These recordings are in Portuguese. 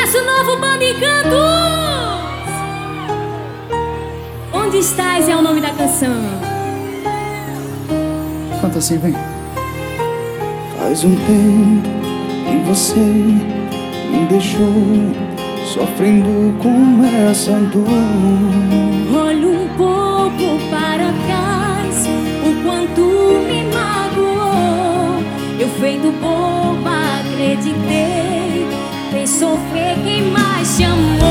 Sucesso novo, Banda Encantos! Onde estás é o nome da canção. Canta assim, vem. Faz um tempo que você me deixou sofrendo com essa dor. Olho um pouco para trás, o quanto me magoou. Eu feito boba, acreditei, fez sofrer quem mais te amou,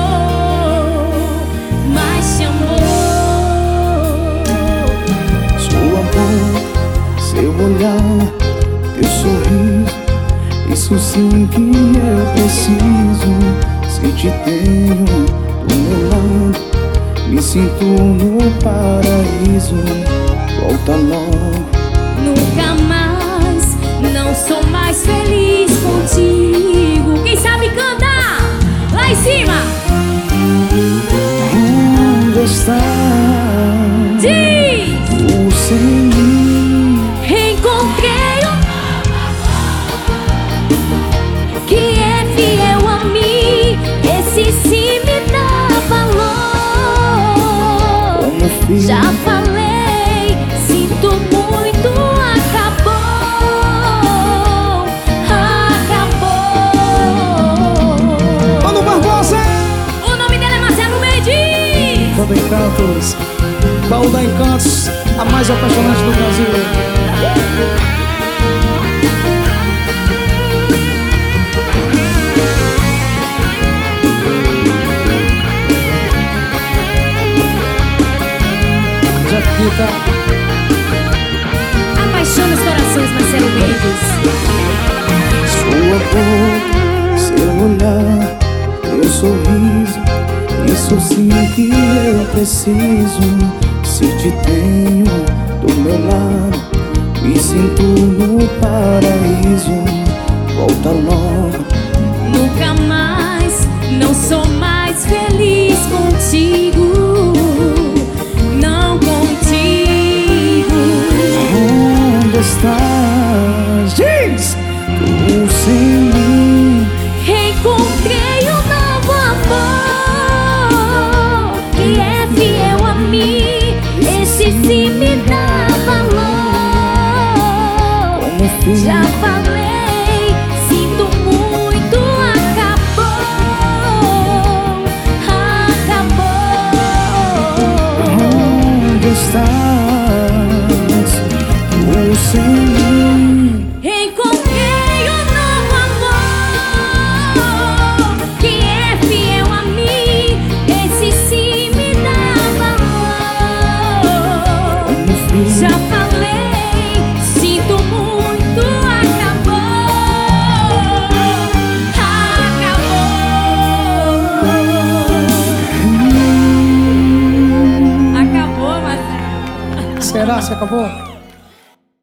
mais te amou. Sua boca, seu olhar, teu sorriso, isso sim que eu preciso. Se te tenho do meu lado, me sinto no paraíso. Volta logo. Nunca mais, não sou mais feliz contigo. Quem sabe cantar? Lá em cima! Onde está Diz! o sem mim? Encontrei um que é fiel a mim. Esse sim me dá valor. Como fiz? Já falei, sinto muito, acabou, acabou. Mano Barbosa! O nome dela é Marcelo Mendes. Banda Encantos, baú da Encantos, a mais apaixonante do Brasil. Jaquita, Apaixona os corações, Marcelo Mendes. Sua boca, seu olhar, teu sorriso, isso sim que eu preciso. Se te tenho do meu lado, me sinto no paraíso. Volta logo. Nunca mais, não sou mais feliz contigo. Não contigo. Onde estás? Diz! Tu sem mim. Encontrei um novo amor que é fiel a mim. Esse sim me dá valor. Como fiz? Já falei, sinto muito, acabou, acabou. Onde estás? Tu sem mim. Encontrei um novo amor que é fiel a mim. Esse sim me dá valor. Como fiz? Já falei, sinto muito, acabou, acabou. Acabou, Marcelo. será? Você acabou?